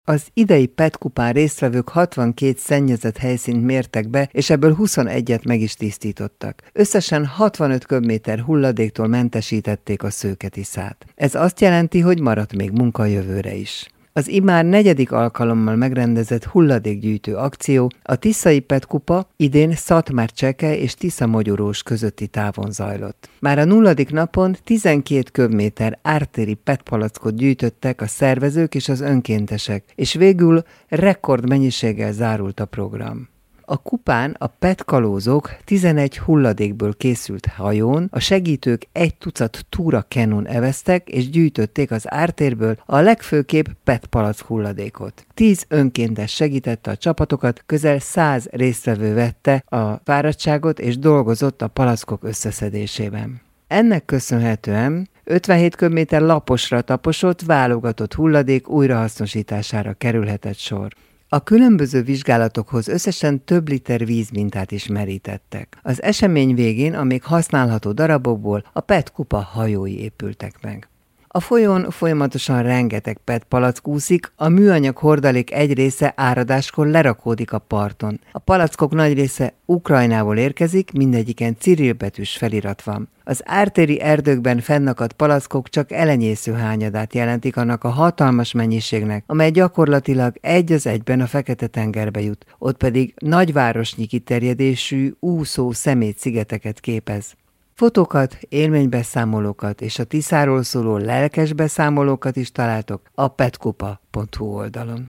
Az idei PET kupán résztvevők 62 szennyezett helyszínt mértek be, és ebből 21-et meg is tisztítottak. Összesen 65 köbméter hulladéktól mentesítették a Szőketiszát. Ez azt jelenti, hogy maradt még munka jövőre is. Az immár 4. alkalommal megrendezett hulladékgyűjtő akció, a Tiszai PET kupa idén Szatmár-Cseke és Tisza-Mogyorós közötti távon zajlott. Már a 0. napon 12 köbméter ártéri PET palackot gyűjtöttek a szervezők és az önkéntesek, és végül rekordmennyiséggel zárult a program. A kupán a PET kalózok 11 hulladékből készült hajón, a segítők 1 tucat túra kenun eveztek és gyűjtötték az ártérből a legfőképp PET palack hulladékot. 10 önkéntes segítette a csapatokat, közel 100 résztvevő vette a fáradtságot és dolgozott a palackok összeszedésében. Ennek köszönhetően 57 köbméter laposra taposott, válogatott hulladék újrahasznosítására kerülhetett sor. A különböző vizsgálatokhoz összesen több liter vízmintát is merítettek. Az esemény végén a még használható darabokból a PET kupa hajói épültek meg. A folyón folyamatosan rengeteg PET palack úszik, a műanyag hordalék egy része áradáskor lerakódik a parton. A palackok nagy része Ukrajnából érkezik, mindegyiken cirilbetűs felirat van. Az ártéri erdőkben fennakadt palackok csak elenyésző hányadát jelentik annak a hatalmas mennyiségnek, amely gyakorlatilag egy az egyben a Fekete-tengerbe jut, ott pedig nagyvárosnyi kiterjedésű, úszó szemétszigeteket képez. Fotókat, élménybeszámolókat és a Tiszáról szóló lelkes beszámolókat is találtok a petkupa.hu oldalon.